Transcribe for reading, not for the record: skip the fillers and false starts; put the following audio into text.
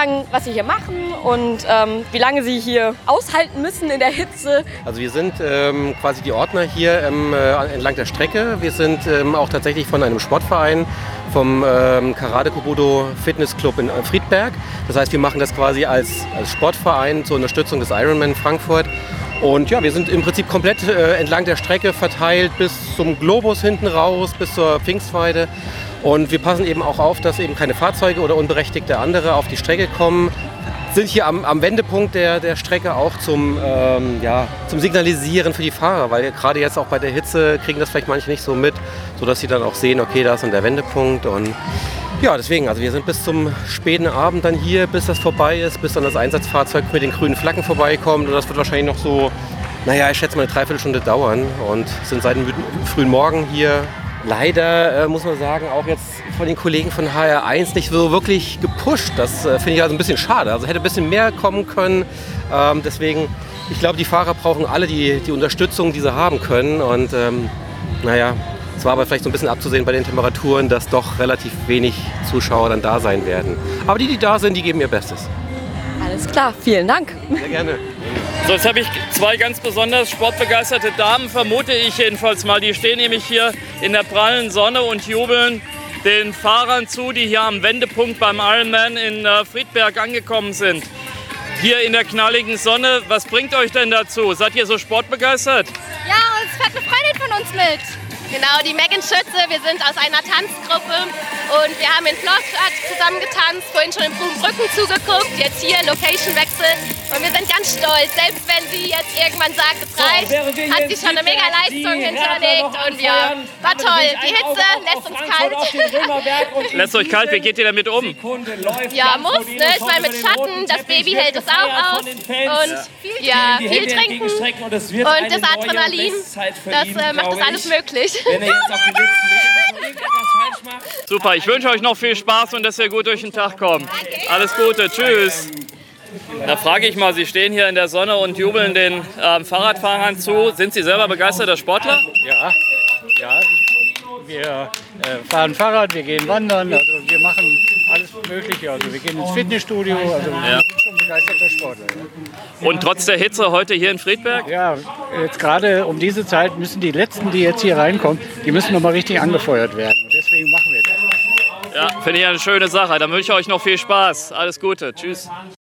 sagen, was Sie hier machen und wie lange Sie hier aushalten müssen in der Hitze. Also wir sind quasi die Ordner hier entlang der Strecke. Wir sind auch tatsächlich von einem Sportverein, vom Karate Kobudo Fitness Club in Friedberg. Das heißt, wir machen das quasi als Sportverein zur Unterstützung des Ironman Frankfurt. Und ja, wir sind im Prinzip komplett entlang der Strecke verteilt bis zum Globus hinten raus, bis zur Pfingstweide. Und wir passen eben auch auf, dass eben keine Fahrzeuge oder unberechtigte andere auf die Strecke kommen. Sind hier am Wendepunkt der Strecke auch zum Signalisieren für die Fahrer, weil gerade jetzt auch bei der Hitze kriegen das vielleicht manche nicht so mit, sodass sie dann auch sehen, okay, da ist dann der Wendepunkt. Und ja, deswegen, also wir sind bis zum späten Abend dann hier, bis das vorbei ist, bis dann das Einsatzfahrzeug mit den grünen Flaggen vorbeikommt. Und das wird wahrscheinlich noch so, ich schätze mal eine Dreiviertelstunde dauern und sind seit dem frühen Morgen hier. Leider muss man sagen, auch jetzt von den Kollegen von HR1 nicht so wirklich gepusht. Das finde ich also ein bisschen schade. Also hätte ein bisschen mehr kommen können. Deswegen, ich glaube, die Fahrer brauchen alle die Unterstützung, die sie haben können. Und es war aber vielleicht so ein bisschen abzusehen bei den Temperaturen, dass doch relativ wenig Zuschauer dann da sein werden. Aber die da sind, die geben ihr Bestes. Alles klar, vielen Dank. Sehr gerne. So, jetzt habe ich zwei ganz besonders sportbegeisterte Damen, vermute ich jedenfalls mal. Die stehen nämlich hier in der prallen Sonne und jubeln den Fahrern zu, die hier am Wendepunkt beim Ironman in Friedberg angekommen sind. Hier in der knalligen Sonne, was bringt euch denn dazu? Seid ihr so sportbegeistert? Ja, uns fährt eine Freundin von uns mit. Genau, die Megan Schütze. Wir sind aus einer Tanzgruppe und wir haben in Flossstadt zusammen getanzt, vorhin schon in Bubenbrücken zugeguckt, jetzt hier Location-Wechsel und wir sind ganz stolz. Selbst wenn sie jetzt irgendwann sagt, es reicht, hat sie schon eine mega Leistung hinterlegt und ja, war toll. Die Hitze lässt uns kalt. Lässt euch kalt, wie geht ihr damit um? Ja, muss, ne? Ich meine, mit Schatten, das Baby hält es auch aus und ja, viel trinken und das Adrenalin, das macht das alles möglich. Wenn ihr jetzt auf die letzten Meter etwas falsch macht. Super, ich wünsche euch noch viel Spaß und dass ihr gut durch den Tag kommt. Alles Gute, tschüss. Da frage ich mal, Sie stehen hier in der Sonne und jubeln den Fahrradfahrern zu. Sind Sie selber begeisterter Sportler? Ja. Wir fahren Fahrrad, wir gehen wandern, also wir machen alles Mögliche. Also wir gehen ins Fitnessstudio, also wir sind schon begeisterter Sportler. Ja. Und trotz der Hitze heute hier in Friedberg? Ja, jetzt gerade um diese Zeit müssen die Letzten, die jetzt hier reinkommen, die müssen nochmal richtig angefeuert werden. Und deswegen machen wir das. Ja, finde ich eine schöne Sache. Dann wünsche ich euch noch viel Spaß. Alles Gute. Tschüss.